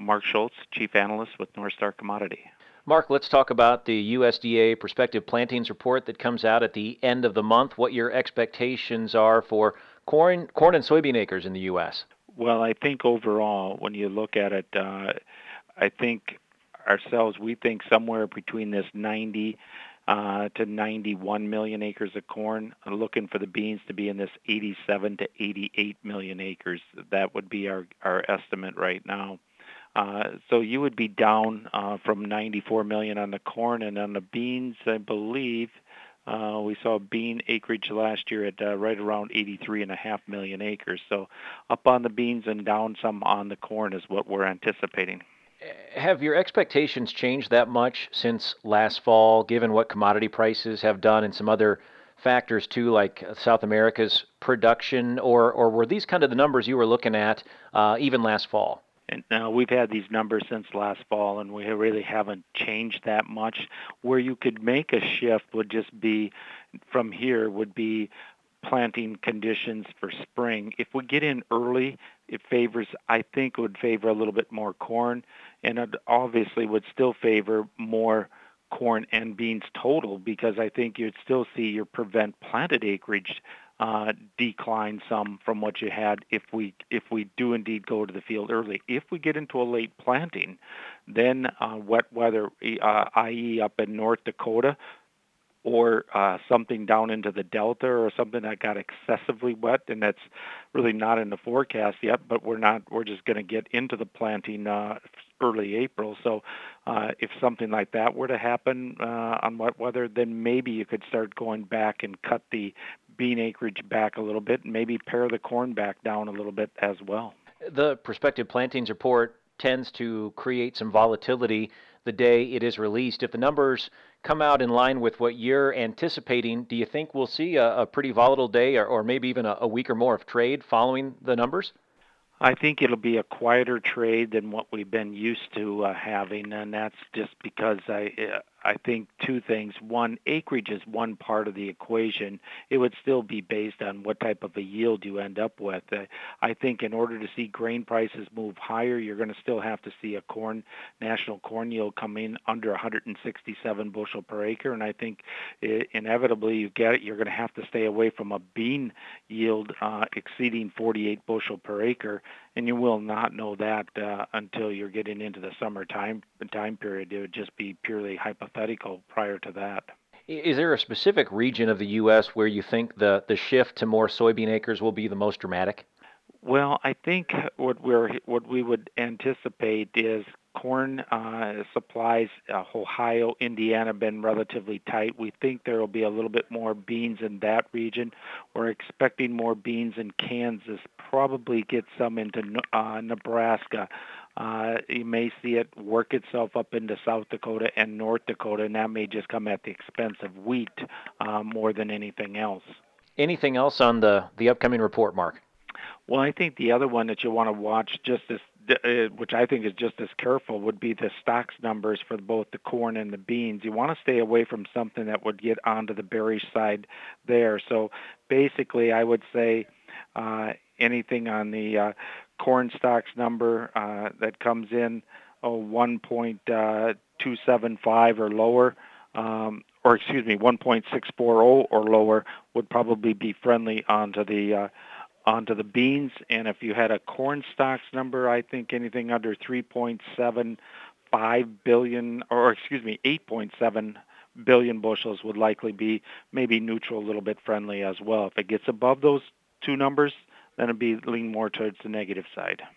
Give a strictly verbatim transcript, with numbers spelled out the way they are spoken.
Mark Schultz, Chief Analyst with Northstar Commodity. Mark, let's talk about the U S D A Prospective Plantings Report that comes out at the end of the month, what your expectations are for corn, corn and soybean acres in the U S. Well, I think overall, when you look at it, uh, I think ourselves, we think somewhere between this ninety uh, to ninety-one million acres of corn, looking for the beans to be in this eighty-seven to eighty-eight million acres. That would be our, our estimate right now. Uh, so you would be down uh, from ninety-four million on the corn, and on the beans, I believe uh, we saw bean acreage last year at uh, right around eighty-three and a half million acres. So up on the beans and down some on the corn is what we're anticipating. Have your expectations changed that much since last fall, given what commodity prices have done and some other factors too, like South America's production, or or were these kind of the numbers you were looking at uh, even last fall? And now we've had these numbers since last fall, and we really haven't changed that much. Where you could make a shift would just be from here would be planting conditions for spring. If we get in early, it favors, I think, would favor a little bit more corn, and it obviously would still favor more corn and beans total, because I think you'd still see your prevent planted acreage uh, decline some from what you had if we if we do indeed go to the field early. If we get into a late planting, then uh, wet weather, uh, that is up in North Dakota, or uh, something down into the Delta, or something that got excessively wet, and that's really not in the forecast yet, but we're not, we're just going to get into the planting uh, early April. So uh, if something like that were to happen uh, on wet weather, then maybe you could start going back and cut the bean acreage back a little bit, and maybe pare the corn back down a little bit as well. The Prospective Plantings Report tends to create some volatility the day it is released. If the numbers come out in line with what you're anticipating, do you think we'll see a, a pretty volatile day, or, or maybe even a, a week or more of trade following the numbers? I think it'll be a quieter trade than what we've been used to uh, having, and that's just because I uh, I think two things. One, acreage is one part of the equation. It would still be based on what type of a yield you end up with. Uh, I think in order to see grain prices move higher, you're going to still have to see a corn national corn yield come in under one hundred sixty-seven bushel per acre, and I think uh, inevitably you get it. You're going to have to stay away from a bean yield uh, exceeding forty-eight bushel per acre. And you will not know that uh, until you're getting into the summer time time period. It would just be purely hypothetical prior to that. Is there a specific region of the U S where you think the, the shift to more soybean acres will be the most dramatic? Well, I think what we're what we would anticipate is corn uh, supplies. Uh, Ohio, Indiana have been relatively tight. We think there will be a little bit more beans in that region. We're expecting more beans in Kansas. Probably get some into uh, Nebraska. Uh, you may see it work itself up into South Dakota and North Dakota, and that may just come at the expense of wheat uh, more than anything else. Anything else on the, the upcoming report, Mark? Well, I think the other one that you want to watch, just as, uh, which I think is just as careful, would be the stocks numbers for both the corn and the beans. You want to stay away from something that would get onto the bearish side there. So basically, I would say uh, anything on the uh, corn stocks number uh, that comes in oh, one point two seven five or lower, um, or excuse me, one point six four zero or lower would probably be friendly onto the uh, onto the beans. And if you had a corn stocks number, I think anything under three point seven five billion, or excuse me, eight point seven billion bushels would likely be maybe neutral, a little bit friendly as well. If it gets above those two numbers, then it'd be lean more towards the negative side.